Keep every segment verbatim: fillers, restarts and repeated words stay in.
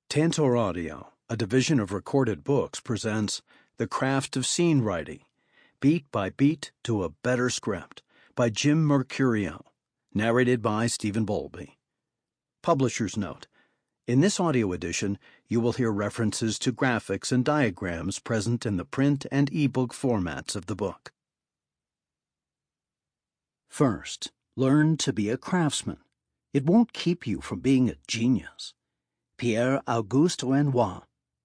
Tantor Audio, a division of Recorded Books, presents The Craft of Scene Writing, Beat by Beat to a Better Script, by Jim Mercurio, narrated by Stephen Bowlby. Publisher's note: in this audio edition, you will hear references to graphics and diagrams present in the print and ebook formats of the book. First, learn to be a craftsman. It won't keep you from being a genius. Pierre Auguste Renoir.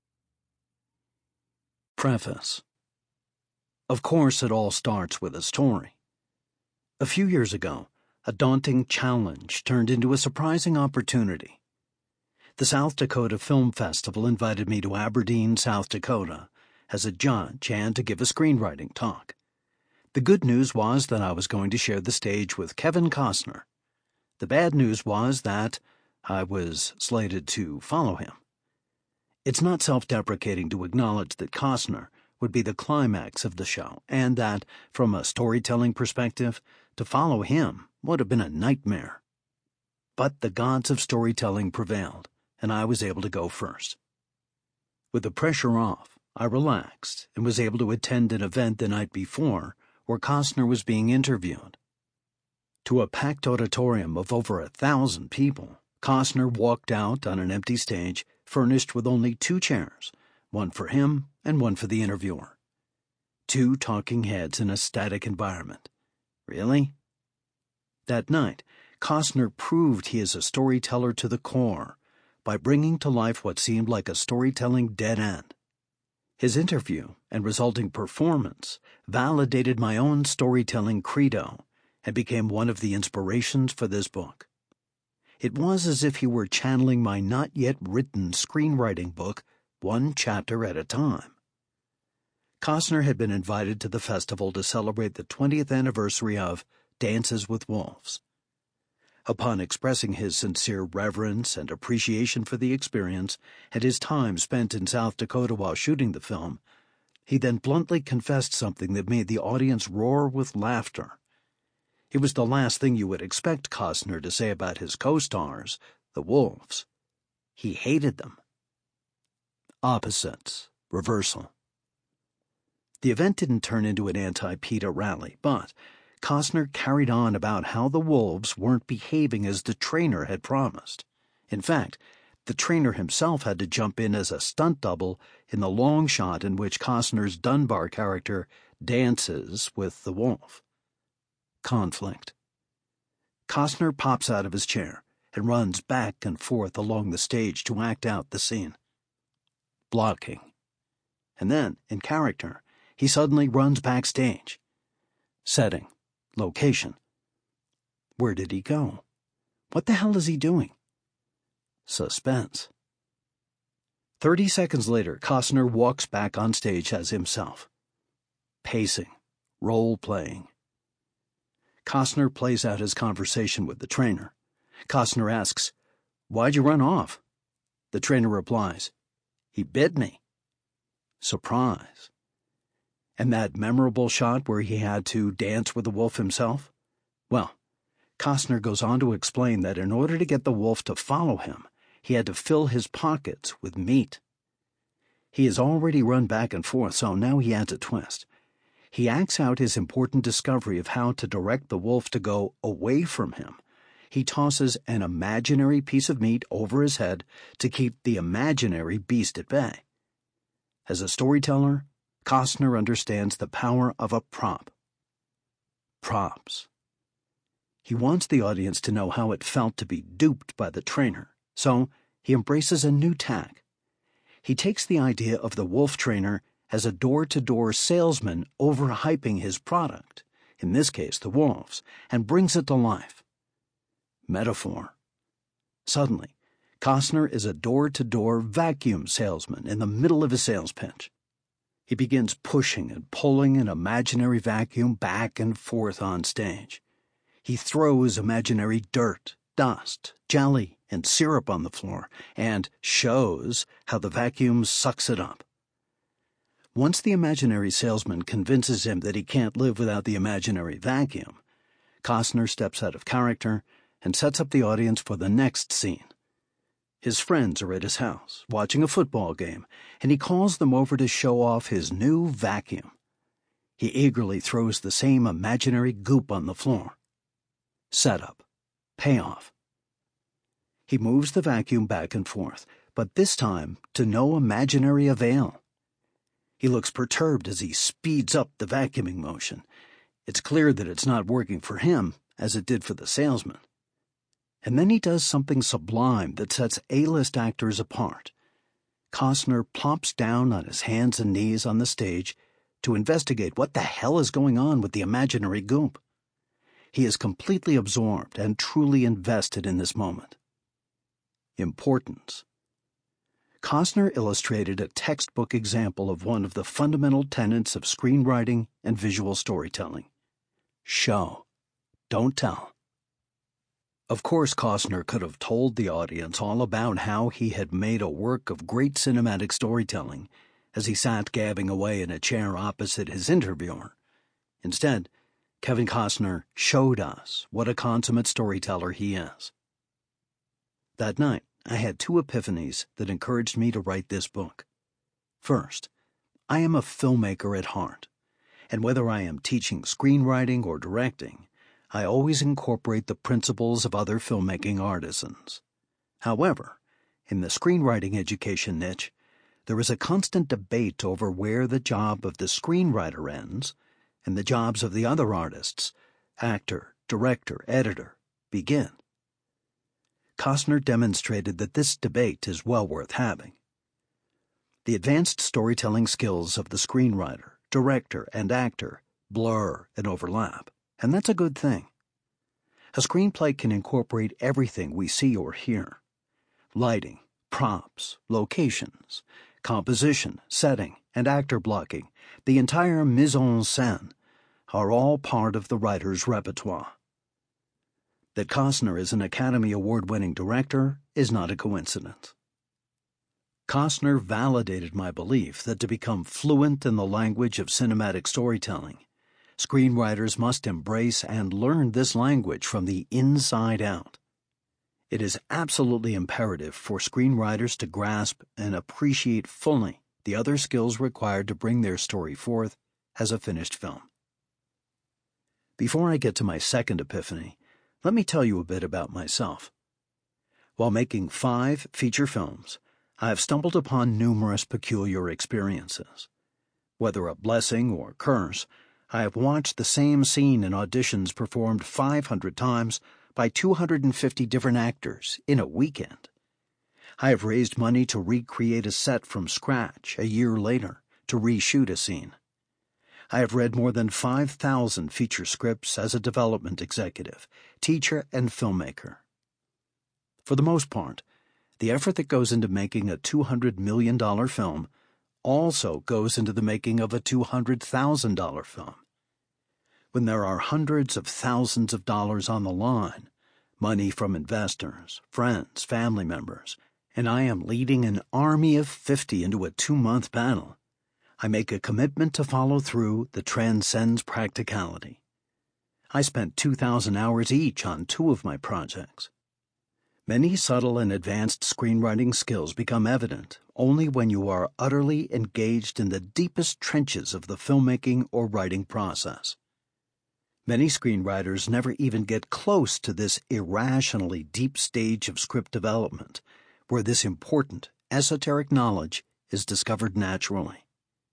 Preface. Of course, it all starts with a story. A few years ago, a daunting challenge turned into a surprising opportunity. The South Dakota Film Festival invited me to Aberdeen, South Dakota, as a judge and to give a screenwriting talk. The good news was that I was going to share the stage with Kevin Costner. The bad news was that I was slated to follow him. It's not self-deprecating to acknowledge that Costner would be the climax of the show, and that, from a storytelling perspective, to follow him would have been a nightmare. But the gods of storytelling prevailed, and I was able to go first. With the pressure off, I relaxed and was able to attend an event the night before where Costner was being interviewed. To a packed auditorium of over a thousand people, Costner walked out on an empty stage furnished with only two chairs, one for him and one for the interviewer. Two talking heads in a static environment. Really? That night, Costner proved he is a storyteller to the core by bringing to life what seemed like a storytelling dead end. His interview and resulting performance validated my own storytelling credo and became one of the inspirations for this book. It was as if he were channeling my not-yet-written screenwriting book one chapter at a time. Costner had been invited to the festival to celebrate the twentieth anniversary of Dances with Wolves. Upon expressing his sincere reverence and appreciation for the experience and his time spent in South Dakota while shooting the film, he then bluntly confessed something that made the audience roar with laughter. It was the last thing you would expect Costner to say about his co-stars, the Wolves. He hated them. Opposites. Reversal. The event didn't turn into an anti-PETA rally, but Costner carried on about how the Wolves weren't behaving as the trainer had promised. In fact, the trainer himself had to jump in as a stunt double in the long shot in which Costner's Dunbar character dances with the wolf. Conflict. Costner pops out of his chair and runs back and forth along the stage to act out the scene. Blocking. And then, in character, he suddenly runs backstage. Setting. Location. Where did he go? What the hell is he doing? Suspense. Thirty seconds later, Costner walks back on stage as himself. Pacing. Role-playing. Costner plays out his conversation with the trainer. Costner asks, "Why'd you run off?" The trainer replies, "He bit me." Surprise. And that memorable shot where he had to dance with the wolf himself? Well, Costner goes on to explain that in order to get the wolf to follow him, he had to fill his pockets with meat. He has already run back and forth, so now he adds a twist. He acts out his important discovery of how to direct the wolf to go away from him. He tosses an imaginary piece of meat over his head to keep the imaginary beast at bay. As a storyteller, Costner understands the power of a prop. Props. He wants the audience to know how it felt to be duped by the trainer, so he embraces a new tack. He takes the idea of the wolf trainer as a door-to-door salesman overhyping his product, in this case the wolves, and brings it to life. Metaphor. Suddenly, Costner is a door-to-door vacuum salesman in the middle of his sales pitch. He begins pushing and pulling an imaginary vacuum back and forth on stage. He throws imaginary dirt, dust, jelly, and syrup on the floor, and shows how the vacuum sucks it up. Once the imaginary salesman convinces him that he can't live without the imaginary vacuum, Costner steps out of character and sets up the audience for the next scene. His friends are at his house, watching a football game, and he calls them over to show off his new vacuum. He eagerly throws the same imaginary goop on the floor. Setup. Payoff. He moves the vacuum back and forth, but this time to no imaginary avail. He looks perturbed as he speeds up the vacuuming motion. It's clear that it's not working for him, as it did for the salesman. And then he does something sublime that sets A-list actors apart. Costner plops down on his hands and knees on the stage to investigate what the hell is going on with the imaginary goop. He is completely absorbed and truly invested in this moment. Importance. Costner illustrated a textbook example of one of the fundamental tenets of screenwriting and visual storytelling. Show. Don't tell. Of course, Costner could have told the audience all about how he had made a work of great cinematic storytelling as he sat gabbing away in a chair opposite his interviewer. Instead, Kevin Costner showed us what a consummate storyteller he is. That night, I had two epiphanies that encouraged me to write this book. First, I am a filmmaker at heart, and whether I am teaching screenwriting or directing, I always incorporate the principles of other filmmaking artisans. However, in the screenwriting education niche, there is a constant debate over where the job of the screenwriter ends and the jobs of the other artists, actor, director, editor, begin. Costner demonstrated that this debate is well worth having. The advanced storytelling skills of the screenwriter, director, and actor blur and overlap, and that's a good thing. A screenplay can incorporate everything we see or hear. Lighting, props, locations, composition, setting, and actor blocking, the entire mise en scène, are all part of the writer's repertoire. That Costner is an Academy Award-winning director is not a coincidence. Costner validated my belief that to become fluent in the language of cinematic storytelling, screenwriters must embrace and learn this language from the inside out. It is absolutely imperative for screenwriters to grasp and appreciate fully the other skills required to bring their story forth as a finished film. Before I get to my second epiphany, let me tell you a bit about myself. While making five feature films, I have stumbled upon numerous peculiar experiences. Whether a blessing or curse, I have watched the same scene in auditions performed five hundred times by two hundred fifty different actors in a weekend. I have raised money to recreate a set from scratch a year later to reshoot a scene. I have read more than five thousand feature scripts as a development executive, teacher, and filmmaker. For the most part, the effort that goes into making a two hundred million dollars film also goes into the making of a two hundred thousand dollars film. When there are hundreds of thousands of dollars on the line, money from investors, friends, family members, and I am leading an army of fifty into a two-month battle, I make a commitment to follow through that transcends practicality. I spent two thousand hours each on two of my projects. Many subtle and advanced screenwriting skills become evident only when you are utterly engaged in the deepest trenches of the filmmaking or writing process. Many screenwriters never even get close to this irrationally deep stage of script development, where this important, esoteric knowledge is discovered naturally.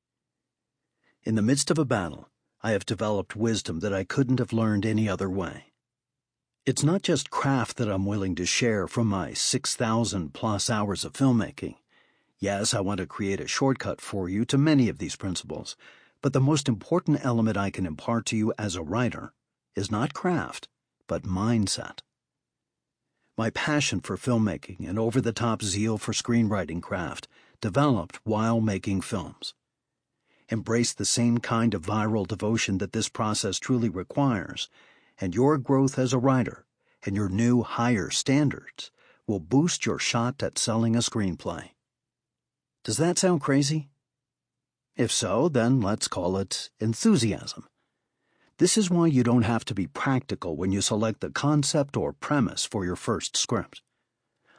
In the midst of a battle, I have developed wisdom that I couldn't have learned any other way. It's not just craft that I'm willing to share from my six thousand plus hours of filmmaking. Yes, I want to create a shortcut for you to many of these principles, but the most important element I can impart to you as a writer is not craft, but mindset. My passion for filmmaking and over-the-top zeal for screenwriting craft developed while making films. Embrace the same kind of viral devotion that this process truly requires, and your growth as a writer and your new higher standards will boost your shot at selling a screenplay. Does that sound crazy? If so, then let's call it enthusiasm. This is why you don't have to be practical when you select the concept or premise for your first script.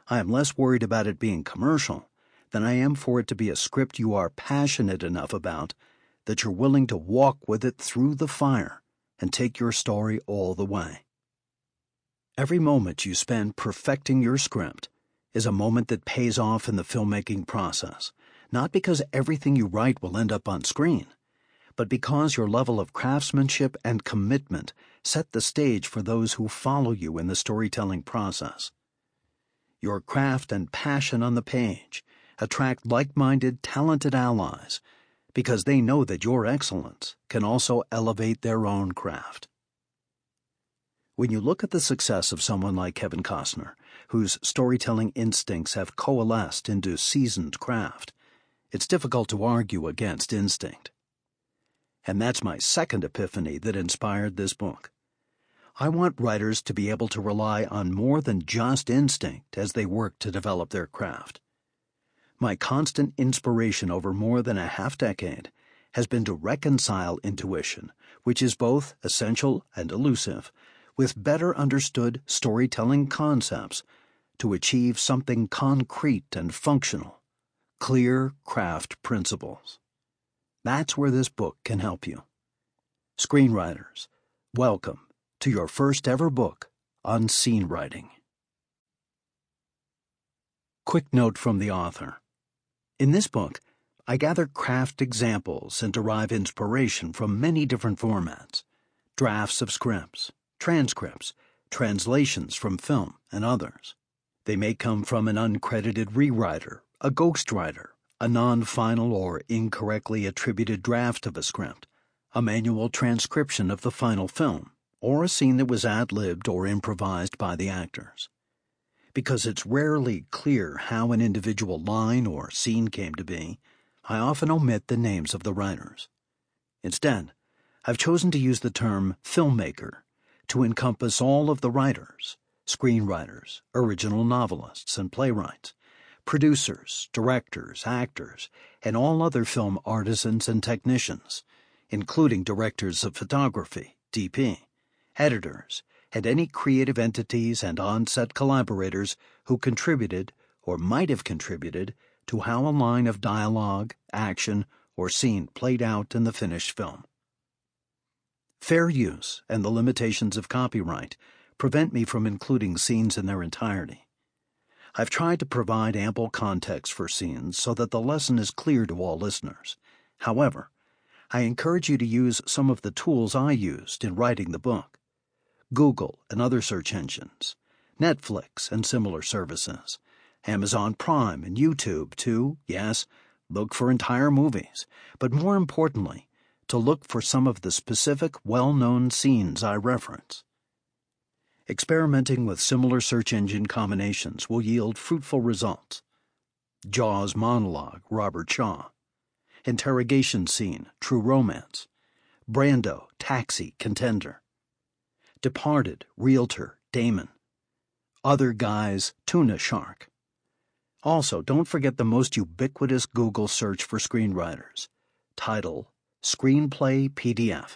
I am less worried about it being commercial than I am for it to be a script you are passionate enough about that you're willing to walk with it through the fire and take your story all the way. Every moment you spend perfecting your script is a moment that pays off in the filmmaking process, not because everything you write will end up on screen, but because your level of craftsmanship and commitment set the stage for those who follow you in the storytelling process. Your craft and passion on the page attract like-minded, talented allies because they know that your excellence can also elevate their own craft. When you look at the success of someone like Kevin Costner, whose storytelling instincts have coalesced into seasoned craft, it's difficult to argue against instinct. And that's my second epiphany that inspired this book. I want writers to be able to rely on more than just instinct as they work to develop their craft. My constant inspiration over more than a half-decade has been to reconcile intuition, which is both essential and elusive, with better understood storytelling concepts to achieve something concrete and functional, clear craft principles. That's where this book can help you. Screenwriters, welcome to your first ever book on scene writing. Quick note from the author. In this book, I gather craft examples and derive inspiration from many different formats: drafts of scripts, transcripts, translations from film, and others. They may come from an uncredited rewriter, a ghostwriter, a non-final or incorrectly attributed draft of a script, a manual transcription of the final film, or a scene that was ad-libbed or improvised by the actors. Because it's rarely clear how an individual line or scene came to be, I often omit the names of the writers. Instead, I've chosen to use the term filmmaker to encompass all of the writers, screenwriters, original novelists, and playwrights, producers, directors, actors, and all other film artisans and technicians, including directors of photography, D P, editors, and any creative entities and on-set collaborators who contributed or might have contributed to how a line of dialogue, action, or scene played out in the finished film. Fair use and the limitations of copyright prevent me from including scenes in their entirety. I've tried to provide ample context for scenes so that the lesson is clear to all listeners. However, I encourage you to use some of the tools I used in writing the book: Google and other search engines, Netflix and similar services, Amazon Prime and YouTube to, yes, look for entire movies, but more importantly, to look for some of the specific well-known scenes I reference. Experimenting with similar search engine combinations will yield fruitful results. Jaws monologue, Robert Shaw. Interrogation scene, True Romance. Brando, Taxi, Contender. Departed, Realtor, Damon. Other Guys, Tuna Shark. Also, don't forget the most ubiquitous Google search for screenwriters. Title, Screenplay P D F.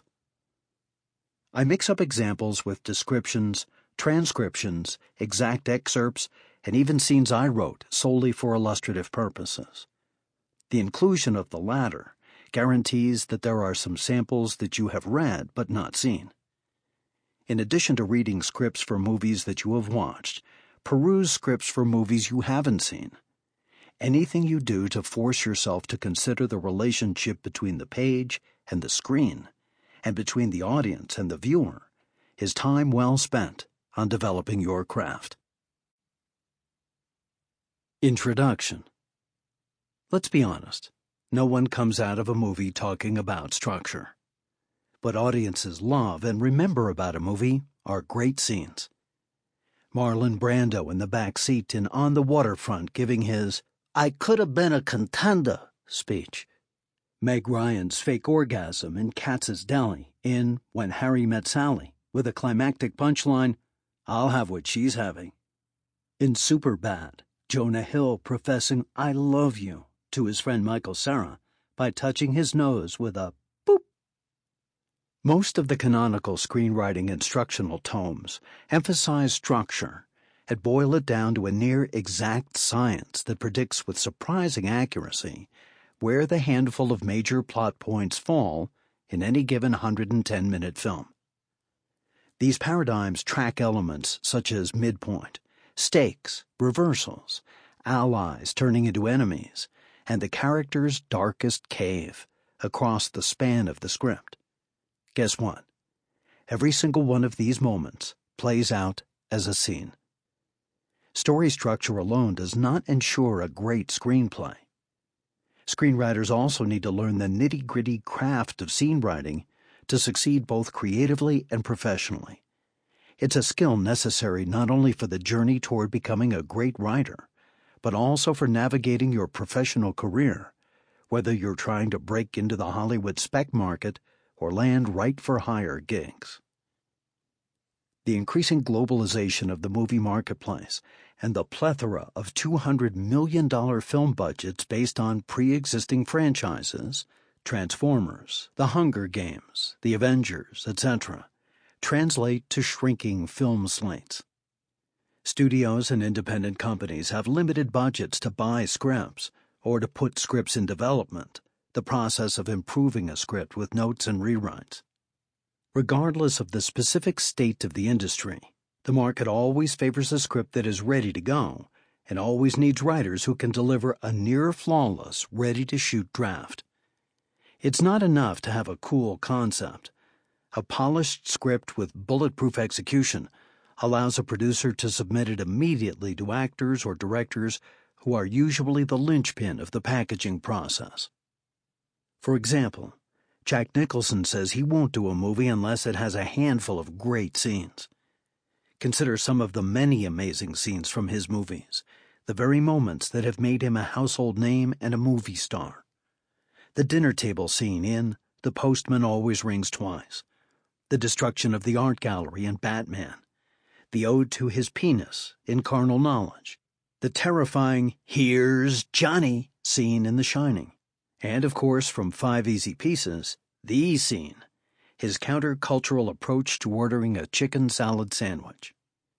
I mix up examples with descriptions, transcriptions, exact excerpts, and even scenes I wrote solely for illustrative purposes. The inclusion of the latter guarantees that there are some samples that you have read but not seen. In addition to reading scripts for movies that you have watched, peruse scripts for movies you haven't seen. Anything you do to force yourself to consider the relationship between the page and the screen, and between the audience and the viewer, is time well spent on developing your craft. Introduction. Let's be honest, no one comes out of a movie talking about structure. What audiences love and remember about a movie are great scenes. Marlon Brando in the back seat in On the Waterfront giving his "I could have been a contender" speech. Meg Ryan's fake orgasm in Katz's Deli in When Harry Met Sally with a climactic punchline, "I'll have what she's having." In Superbad, Jonah Hill professing "I love you" to his friend Michael Cera by touching his nose with a boop. Most of the canonical screenwriting instructional tomes emphasize structure and boil it down to a near-exact science that predicts with surprising accuracy where the handful of major plot points fall in any given one hundred ten minute film. These paradigms track elements such as midpoint, stakes, reversals, allies turning into enemies, and the character's darkest cave across the span of the script. Guess what? Every single one of these moments plays out as a scene. Story structure alone does not ensure a great screenplay. Screenwriters also need to learn the nitty-gritty craft of scene writing to succeed both creatively and professionally. It's a skill necessary not only for the journey toward becoming a great writer, but also for navigating your professional career, whether you're trying to break into the Hollywood spec market or land write-for-hire gigs. The increasing globalization of the movie marketplace and the plethora of two hundred million dollars film budgets based on pre-existing franchises, Transformers, The Hunger Games, The Avengers, et cetera, translate to shrinking film slates. Studios and independent companies have limited budgets to buy scripts or to put scripts in development, the process of improving a script with notes and rewrites. Regardless of the specific state of the industry, the market always favors a script that is ready to go and always needs writers who can deliver a near-flawless, ready-to-shoot draft. It's not enough to have a cool concept. A polished script with bulletproof execution allows a producer to submit it immediately to actors or directors who are usually the linchpin of the packaging process. For example, Jack Nicholson says he won't do a movie unless it has a handful of great scenes. Consider some of the many amazing scenes from his movies, the very moments that have made him a household name and a movie star. The dinner table scene in The Postman Always Rings Twice, the destruction of the art gallery in Batman, the ode to his penis in Carnal Knowledge, the terrifying "Here's Johnny" scene in The Shining, and, of course, from Five Easy Pieces, the scene, his counter-cultural approach to ordering a chicken salad sandwich.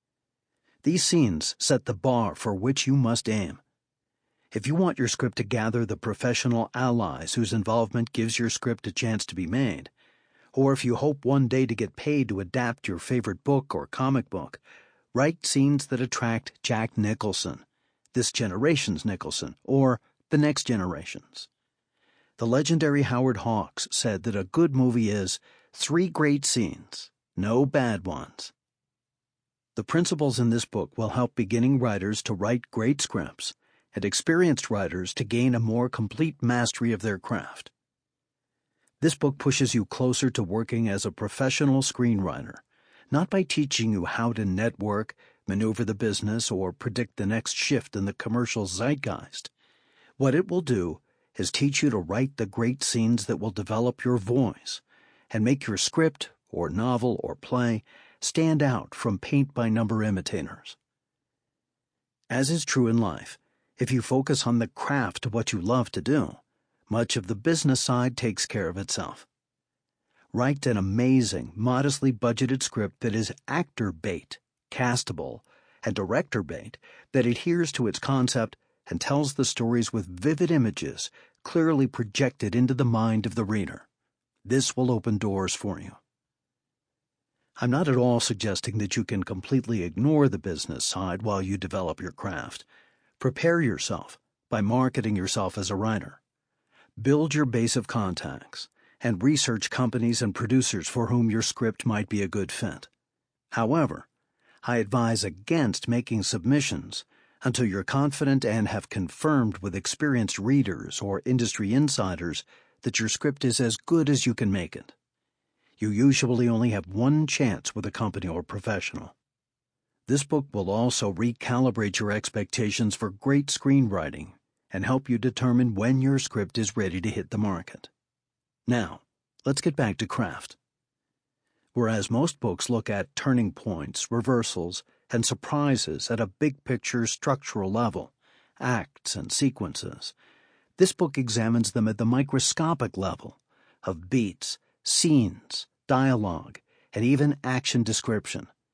These scenes set the bar for which you must aim. If you want your script to gather the professional allies whose involvement gives your script a chance to be made, or if you hope one day to get paid to adapt your favorite book or comic book, write scenes that attract Jack Nicholson, this generation's Nicholson, or the next generation's. The legendary Howard Hawks said that a good movie is three great scenes, no bad ones. The principles in this book will help beginning writers to write great scripts and experienced writers to gain a more complete mastery of their craft. This book pushes you closer to working as a professional screenwriter, not by teaching you how to network, maneuver the business, or predict the next shift in the commercial zeitgeist. What it will do is teach you to write the great scenes that will develop your voice and make your script, or novel, or play stand out from paint-by-number imitators. As is true in life, if you focus on the craft of what you love to do, much of the business side takes care of itself. Write an amazing, modestly budgeted script that is actor bait, castable, and director bait that adheres to its concept and tells the stories with vivid images clearly projected into the mind of the reader. This will open doors for you. I'm not at all suggesting that you can completely ignore the business side while you develop your craft. Prepare yourself by marketing yourself as a writer. Build your base of contacts and research companies and producers for whom your script might be a good fit. However, I advise against making submissions until you're confident and have confirmed with experienced readers or industry insiders that your script is as good as you can make it. You usually only have one chance with a company or professional. This book will also recalibrate your expectations for great screenwriting and help you determine when your script is ready to hit the market. Now, let's get back to craft. Whereas most books look at turning points, reversals, and surprises at a big-picture structural level, acts and sequences, this book examines them at the microscopic level of beats, scenes, dialogue, and even action description.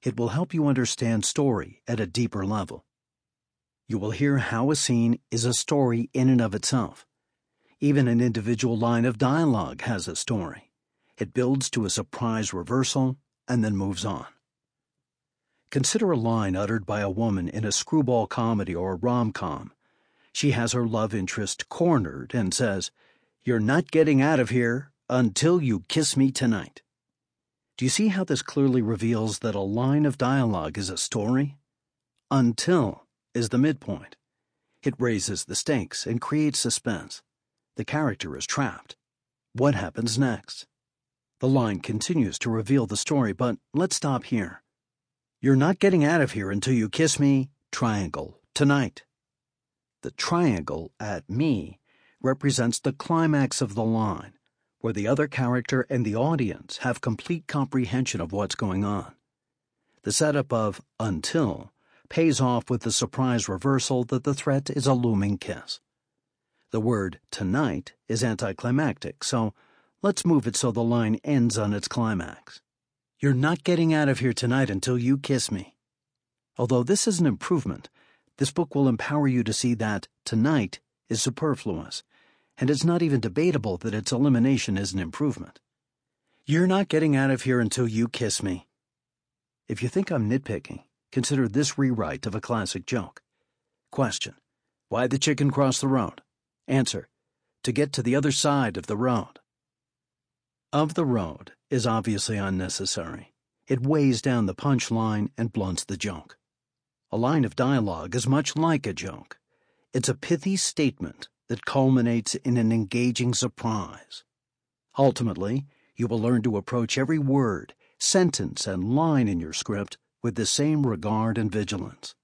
It will help you understand story at a deeper level. You will hear how a scene is a story in and of itself. Even an individual line of dialogue has a story. It builds to a surprise reversal and then moves on. Consider a line uttered by a woman in a screwball comedy or a rom-com. She has her love interest cornered and says, "You're not getting out of here until you kiss me tonight." Do you see how this clearly reveals that a line of dialogue is a story? Until is the midpoint. It raises the stakes and creates suspense. The character is trapped. What happens next? The line continues to reveal the story, but let's stop here. "You're not getting out of here until you kiss me, triangle, tonight." The triangle at me represents the climax of the line, where the other character and the audience have complete comprehension of what's going on. The setup of until pays off with the surprise reversal that the threat is a looming kiss. The word tonight is anticlimactic, so let's move it so the line ends on its climax. "You're not getting out of here tonight until you kiss me." Although this is an improvement, this book will empower you to see that tonight is superfluous, and it's not even debatable that its elimination is an improvement. "You're not getting out of here until you kiss me." If you think I'm nitpicking, consider this rewrite of a classic joke. Question: why the chicken cross the road? Answer: to get to the other side of the road. "Of the road" is obviously unnecessary. It weighs down the punchline and blunts the joke. A line of dialogue is much like a joke. It's a pithy statement that culminates in an engaging surprise. Ultimately, you will learn to approach every word, sentence, and line in your script with the same regard and vigilance.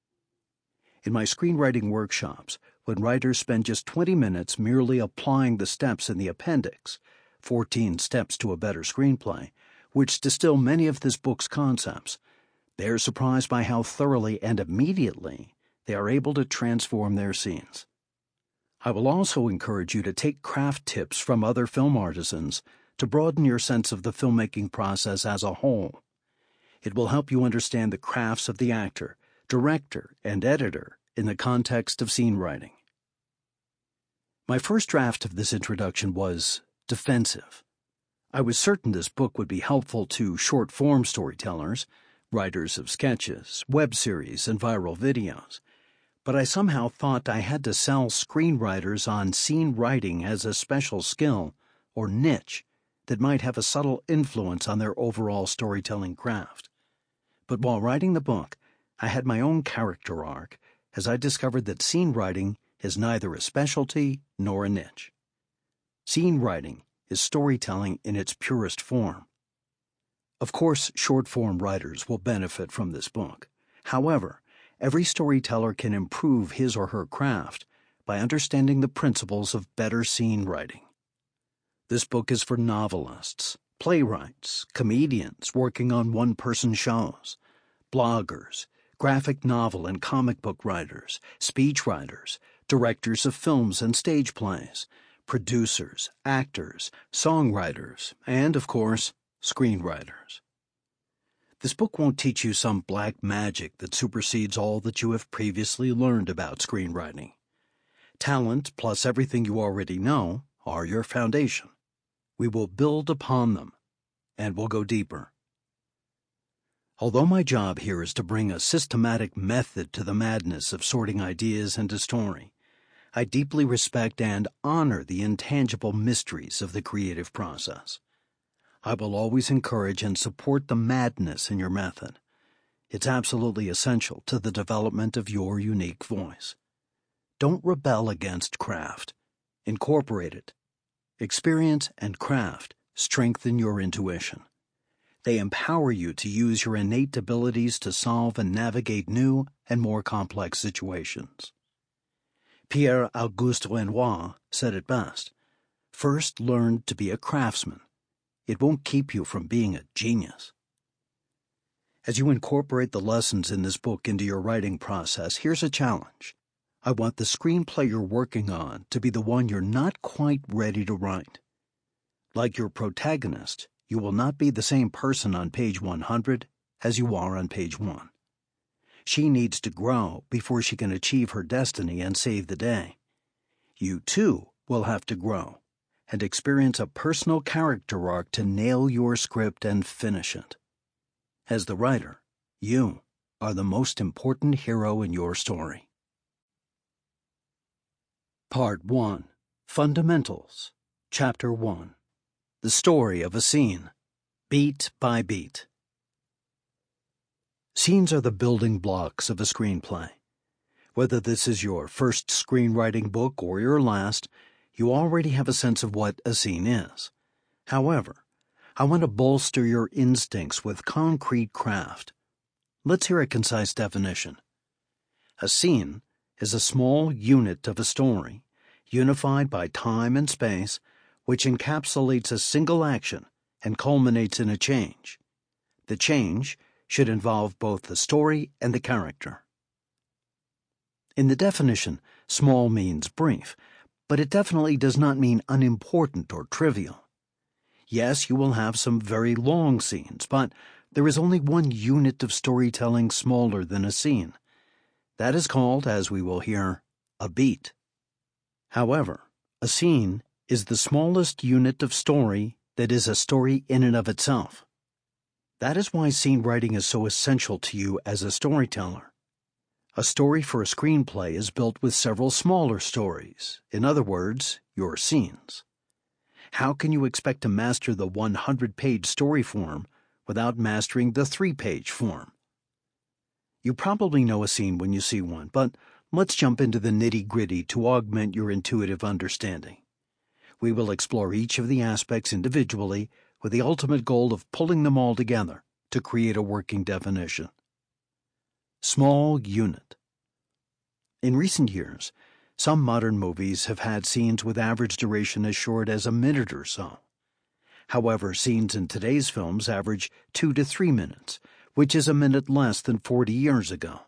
In my screenwriting workshops, when writers spend just twenty minutes merely applying the steps in the appendix, fourteen Steps to a Better Screenplay, which distill many of this book's concepts, they are surprised by how thoroughly and immediately they are able to transform their scenes. I will also encourage you to take craft tips from other film artisans to broaden your sense of the filmmaking process as a whole. It will help you understand the crafts of the actor, director, and editor in the context of scene writing. My first draft of this introduction was defensive. I was certain this book would be helpful to short-form storytellers, writers of sketches, web series, and viral videos, but I somehow thought I had to sell screenwriters on scene writing as a special skill or niche that might have a subtle influence on their overall storytelling craft. But while writing the book, I had my own character arc as I discovered that scene writing is neither a specialty nor a niche. Scene writing is storytelling in its purest form. Of course, short-form writers will benefit from this book. However, every storyteller can improve his or her craft by understanding the principles of better scene writing. This book is for novelists, playwrights, comedians working on one-person shows, bloggers, graphic novel and comic book writers, speechwriters, directors of films and stage plays, producers, actors, songwriters, and, of course, screenwriters. This book won't teach you some black magic that supersedes all that you have previously learned about screenwriting. Talent plus everything you already know are your foundation. We will build upon them, and we'll go deeper. Although my job here is to bring a systematic method to the madness of sorting ideas into story, I deeply respect and honor the intangible mysteries of the creative process. I will always encourage and support the madness in your method. It's absolutely essential to the development of your unique voice. Don't rebel against craft. Incorporate it. Experience and craft strengthen your intuition. They empower you to use your innate abilities to solve and navigate new and more complex situations. Pierre-Auguste Renoir said it best: first learn to be a craftsman. It won't keep you from being a genius. As you incorporate the lessons in this book into your writing process, here's a challenge. I want the screenplay you're working on to be the one you're not quite ready to write. Like your protagonist, you will not be the same person on page one hundred as you are on page one. She needs to grow before she can achieve her destiny and save the day. You, too, will have to grow and experience a personal character arc to nail your script and finish it. As the writer, you are the most important hero in your story. Part one. Fundamentals. Chapter one. The story of a scene. Beat by beat. Scenes are the building blocks of a screenplay. Whether this is your first screenwriting book or your last, you already have a sense of what a scene is. However, I want to bolster your instincts with concrete craft. Let's hear a concise definition. A scene is a small unit of a story, unified by time and space, which encapsulates a single action and culminates in a change. The change should involve both the story and the character. In the definition, small means brief, but it definitely does not mean unimportant or trivial. Yes, you will have some very long scenes, but there is only one unit of storytelling smaller than a scene. That is called, as we will hear, a beat. However, a scene is the smallest unit of story that is a story in and of itself. That is why scene writing is so essential to you as a storyteller. A story for a screenplay is built with several smaller stories, in other words, your scenes. How can you expect to master the one hundred page story form without mastering the three-page form? You probably know a scene when you see one, but let's jump into the nitty-gritty to augment your intuitive understanding. We will explore each of the aspects individually with the ultimate goal of pulling them all together to create a working definition. Small unit. In recent years, some modern movies have had scenes with average duration as short as a minute or so. However, scenes in today's films average two to three minutes, which is a minute less than forty years ago.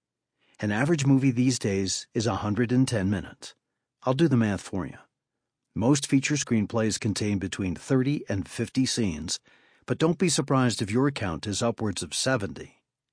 An average movie these days is one hundred ten minutes. I'll do the math for you. Most feature screenplays contain between thirty and fifty scenes, but don't be surprised if your count is upwards of seventy.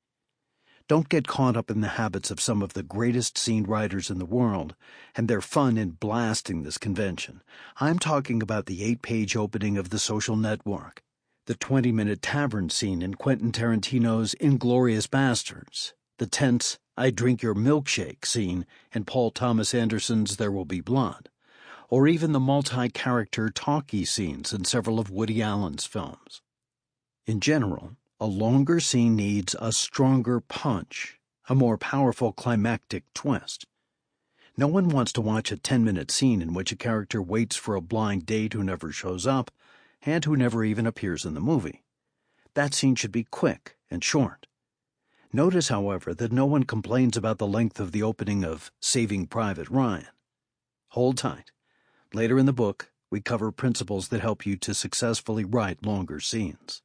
Don't get caught up in the habits of some of the greatest scene writers in the world and their fun in blasting this convention. I'm talking about the eight-page opening of The Social Network, the twenty-minute tavern scene in Quentin Tarantino's Inglourious Basterds, the tense I Drink Your Milkshake scene in Paul Thomas Anderson's There Will Be Blood, or even the multi-character talkie scenes in several of Woody Allen's films. In general, a longer scene needs a stronger punch, a more powerful climactic twist. No one wants to watch a ten-minute scene in which a character waits for a blind date who never shows up and who never even appears in the movie. That scene should be quick and short. Notice, however, that no one complains about the length of the opening of Saving Private Ryan. Hold tight. Later in the book, we cover principles that help you to successfully write longer scenes.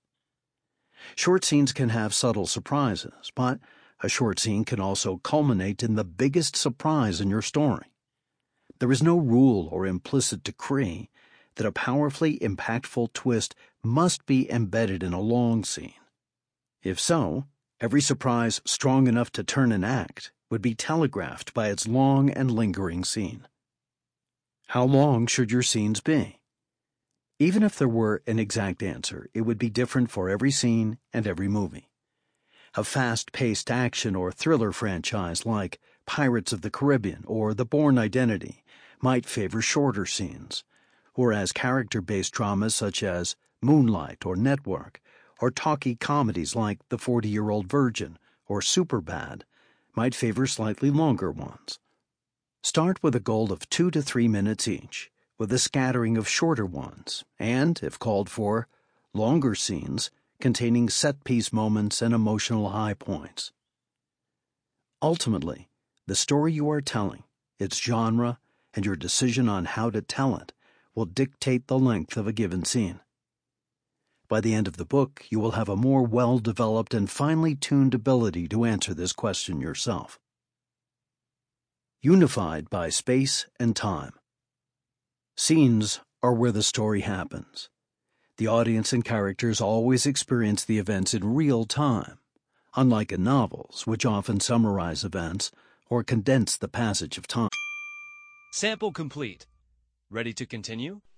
Short scenes can have subtle surprises, but a short scene can also culminate in the biggest surprise in your story. There is no rule or implicit decree that a powerfully impactful twist must be embedded in a long scene. If so, every surprise strong enough to turn an act would be telegraphed by its long and lingering scene. How long should your scenes be? Even if there were an exact answer, it would be different for every scene and every movie. A fast-paced action or thriller franchise like Pirates of the Caribbean or The Bourne Identity might favor shorter scenes, whereas character-based dramas such as Moonlight or Network, or talkie comedies like The Forty-Year-Old Virgin or Superbad might favor slightly longer ones. Start with a goal of two to three minutes each, with a scattering of shorter ones, and, if called for, longer scenes containing set-piece moments and emotional high points. Ultimately, the story you are telling, its genre, and your decision on how to tell it will dictate the length of a given scene. By the end of the book, you will have a more well-developed and finely tuned ability to answer this question yourself. Unified by space and time. Scenes are where the story happens. The audience and characters always experience the events in real time, unlike in novels, which often summarize events or condense the passage of time. Sample complete. Ready to continue?